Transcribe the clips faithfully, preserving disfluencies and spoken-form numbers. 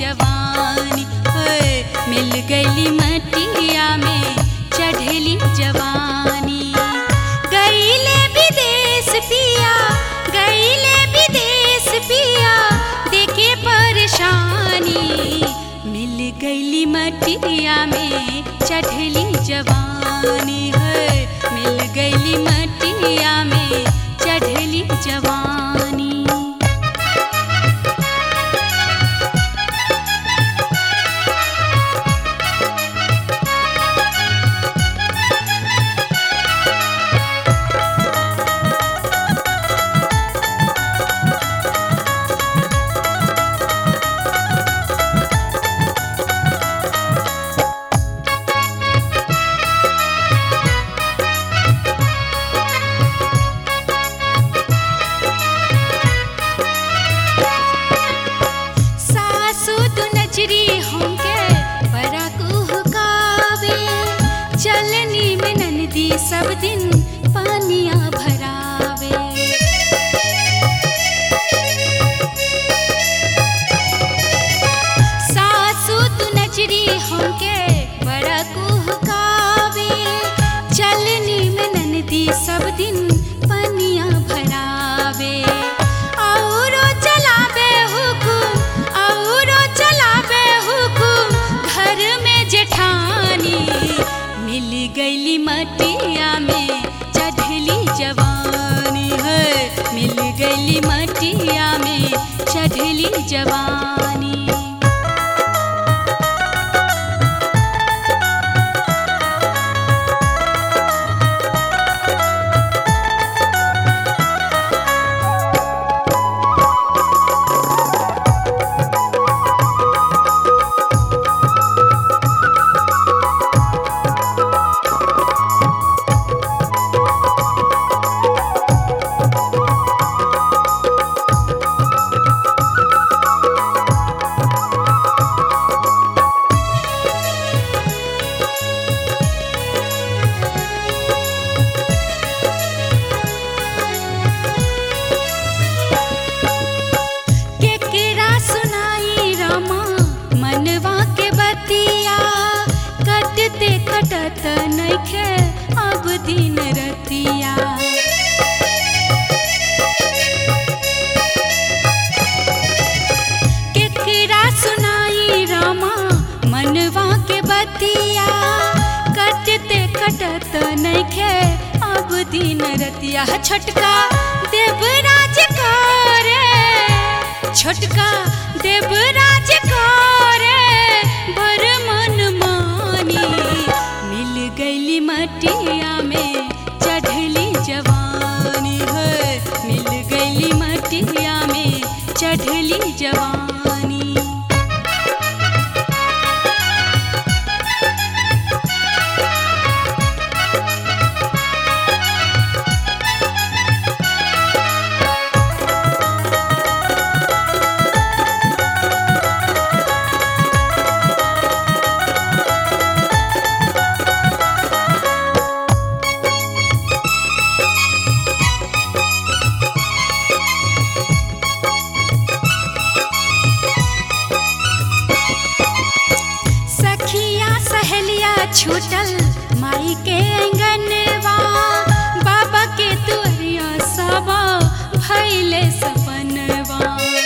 जवानी, मिल गईली मटिया में चढ़ली जवानी। गईले विदेश पिया, गईले विदेश पिया, देखे परेशानी, मिल गईली मटिया में चढ़ली जवानी है, मिल गईली मटिया में चढ़ली जवानी। चलनी में ननदी सब दिन पानिया भरावे, सासू तू नजरी हमके बड़ा कुहकावे। चलनी में ननदी सब दिन पानिया भरावे, औरो चलावे हुकुम, औरो चलावे हुकुम, घर में जेठानी, मिल गईली मटिया में चढ़ली जवानी है, मिल गईली मटिया में चढ़ली जवानी। कटत नइखे अब दिन रतिया, केकरा सुनाई रामा मनवा के बतिया। कटते कटत नइखे अब दिन रतिया, छोटका देवराज करे, छोटका देवराज करे बर मन मानी, मिल गईली मटिया में चढ़ली जवानी है, मिल गईली मटिया में चढ़ली जवानी। छूटल माई के अंगनवा, बाबा के तुअरिया सबा भइले सपनवा।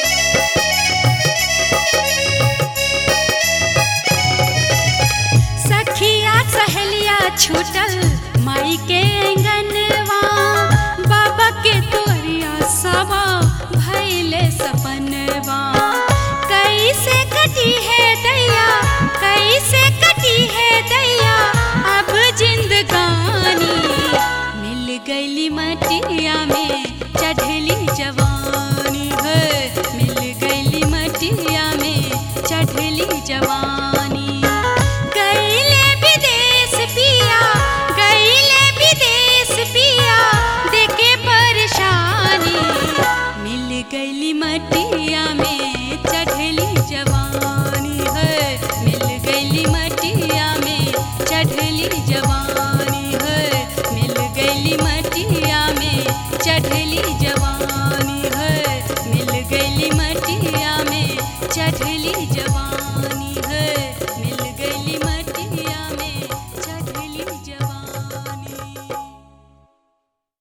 सखिया सहेलिया छूटल माई के अंगनवा, बाबा के तुअरिया सबा भइले सपनवा। कैसे कटी है दैया, कैसे कटी है दैया अब जिंदगानी, मिल गईली मटिया में चढ़ली जवानी है, मिल गईली मटिया में चढ़ली जवानी। गईले विदेश पिया, गईले विदेश पिया, देखे परेशानी, मिल गईली मटिया में चढ़ली जवानी है, मिल गईली मटिया में चढ़ली जवानी।